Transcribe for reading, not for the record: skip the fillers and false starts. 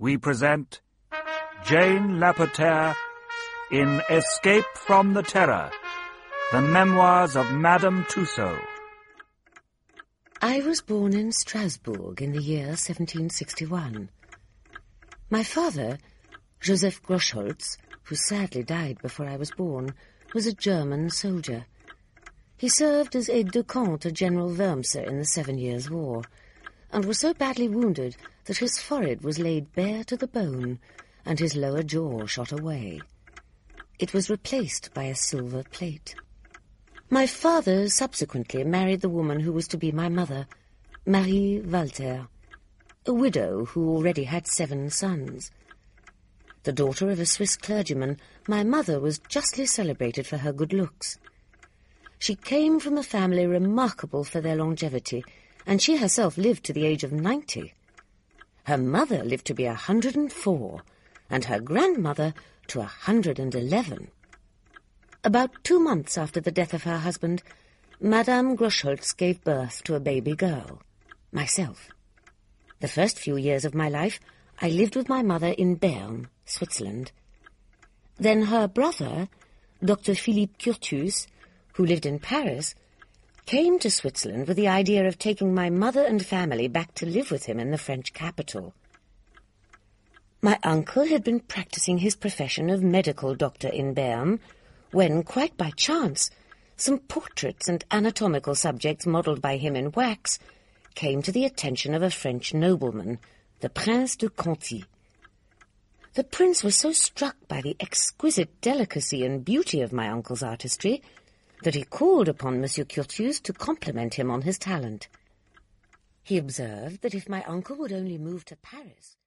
we present Jane Lapotaire in Escape from the Terror, the memoirs of Madame Tussaud. I was born in Strasbourg in the year 1761. My father, Joseph Groschholz, who sadly died before I was born, was a German soldier. He served as aide-de-camp to General Wurmser in the 7 Years' War, and was so badly wounded that his forehead was laid bare to the bone and his lower jaw shot away. It was replaced by a silver plate. My father subsequently married the woman who was to be my mother, Marie Walter, a widow who already had 7 sons. The daughter of a Swiss clergyman, my mother was justly celebrated for her good looks. She came from a family remarkable for their longevity, and she herself lived to the age of 90. Her mother lived to be 104, and her grandmother to 111. About 2 months after the death of her husband, Madame Groschholz gave birth to a baby girl, myself. The first few years of my life, I lived with my mother in Bern, Switzerland. Then her brother, Dr. Philippe Curtius, who lived in Paris, came to Switzerland with the idea of taking my mother and family back to live with him in the French capital. My uncle had been practicing his profession of medical doctor in Bern when, quite by chance, some portraits and anatomical subjects modelled by him in wax came to the attention of a French nobleman, the Prince de Conti. The prince was so struck by the exquisite delicacy and beauty of my uncle's artistry that he called upon Monsieur Curtius to compliment him on his talent. He observed that if my uncle would only move to Paris...